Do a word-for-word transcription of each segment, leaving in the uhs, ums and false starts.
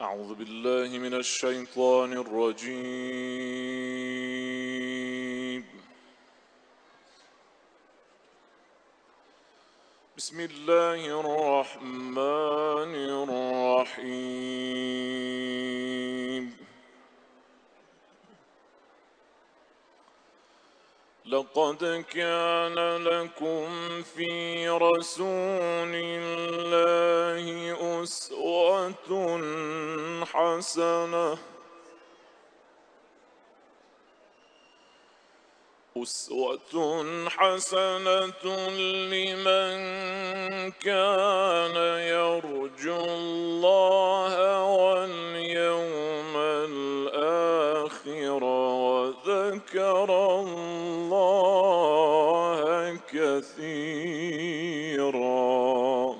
أعوذ بالله من الشيطان الرجيم. بسم الله الرحمن الرحيم. لقد كان لكم في رسول الله أسوة حسنة أسوة حسنة لمن كان يرجو الله واليوم الآخر وذكر الله كثيرا.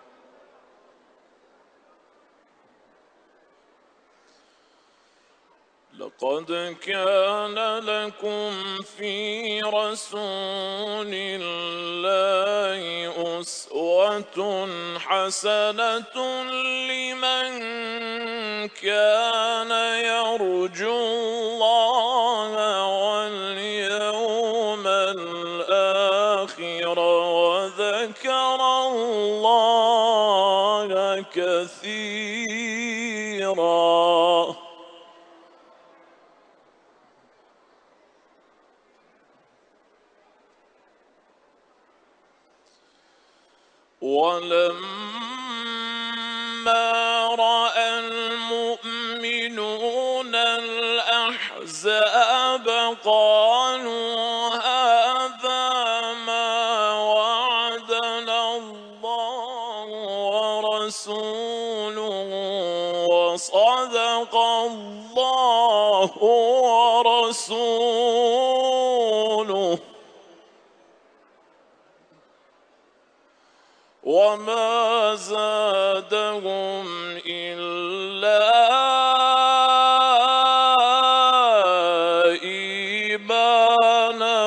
لقد كان لكم في رسول الله أسوة حسنة لمن كان يرجو الله واليوم الآخر وذكر الله كثيرا. ولما رأى المؤمنون الأحزاب قالوا هذا ما وعدنا الله ورسوله وصدق الله ورسوله وما زادهم إلا إيمانا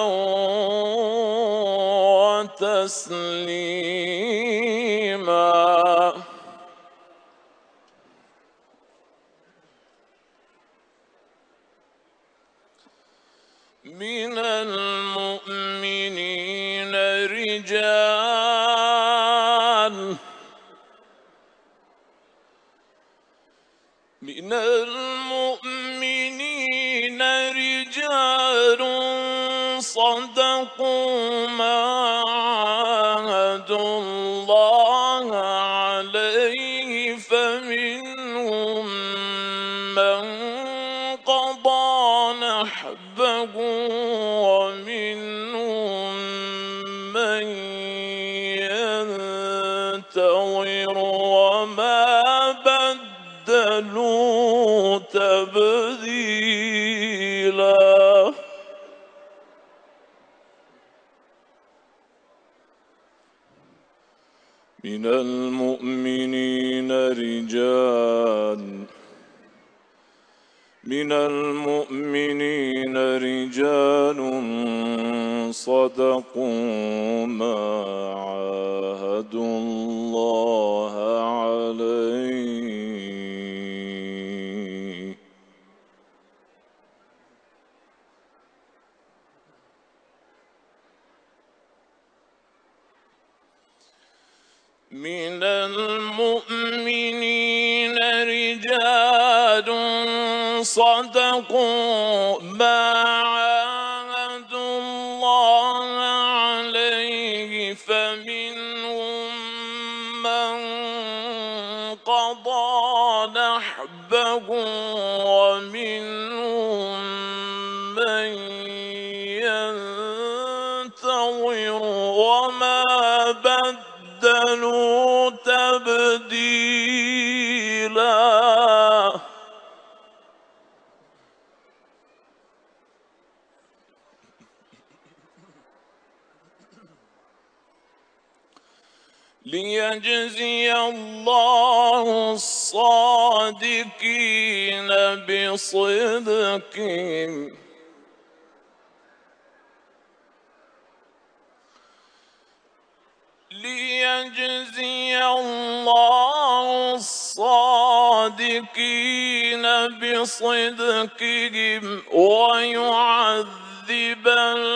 وتسليما. من المؤمنين رجال من المؤمنين رجال صدقوا ما عاهدوا الله عليه فمنهم من قضى نحبه ومنهم من ينتظر وما بدلوا تبديلا. من المؤمنين رجال من المؤمنين رجال صدقوا ما عاهدوا الله عليه من المؤمنين رجال صدقوا ما عاهدوا الله عليه فمنهم من قضى نحبه ومنهم من ينتظر وما بدلوا تبديلا. ليجزي الله الصادقين بصدقهم ليجزي الله الصادقين بصدقهم ويعذب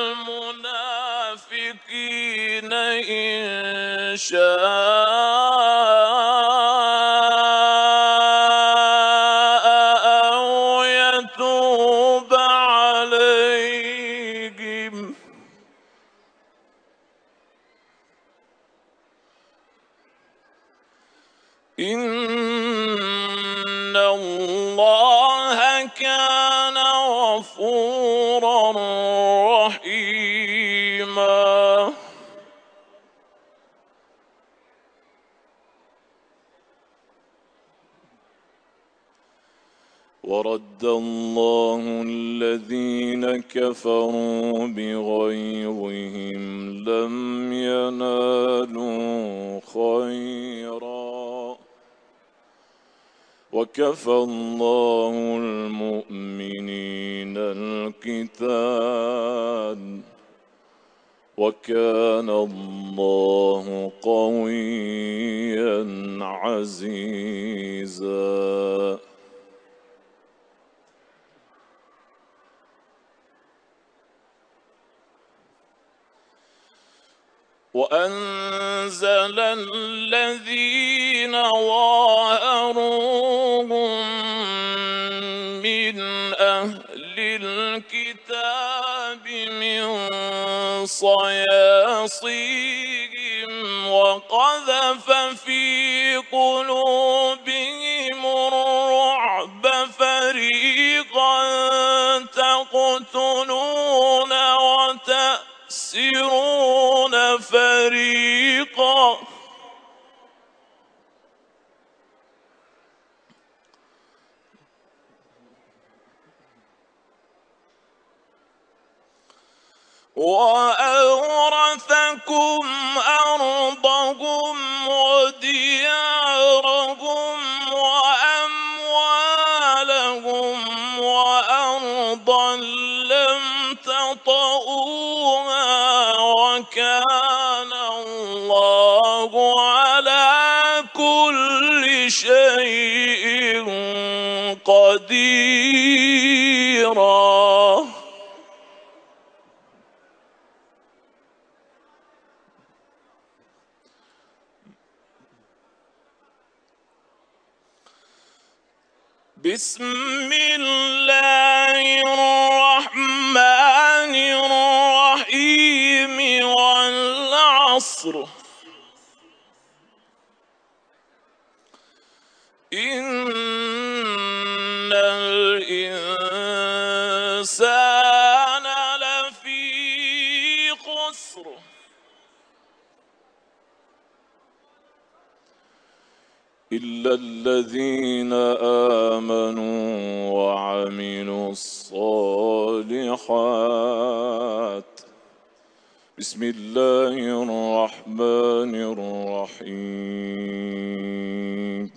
المنافقين إن شاء أو يتوب عليهم. إن الله كان غفورا رحيما. ورد الله الذين كفروا بغيظهم لم ينالوا خيرا وكفى الله المؤمنين القتال وكان الله قويا عزيزا. وأنزل الذين ظاهروهم من أهل الكتاب من صياصيهم وقذف في قلوبهم الرعب فريقا تقتلون وتأسرون فريقا وأورثكم أرضهم وديارهم وأموالهم وأرضا لم تطئوها وكان الله على كل شيء قديرا. بسم الله الرحمن الرحيم والعصر إن الإنسان لفي خسر إلا الذين آمنوا وعملوا الصالحات. بسم الله الرحمن الرحيم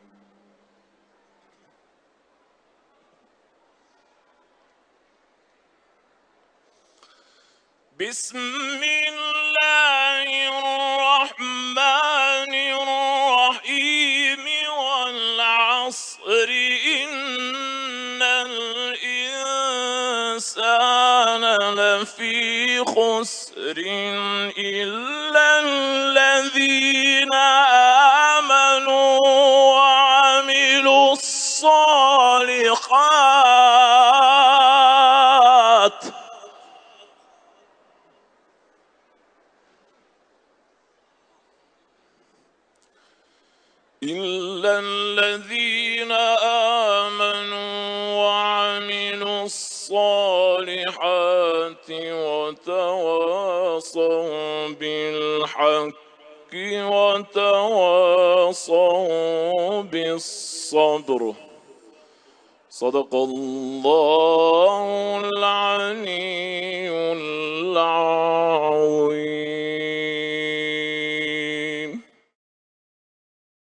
بسم الله الرحمن الرحيم والعصر إن الإنسان لفي خسر إلا الذين آمنوا وعملوا الصالحات إلا الذين آمنوا وعملوا الصالحات وتواصوا بالحق وتواصوا بالصبر. صدق الله العلي العظيم.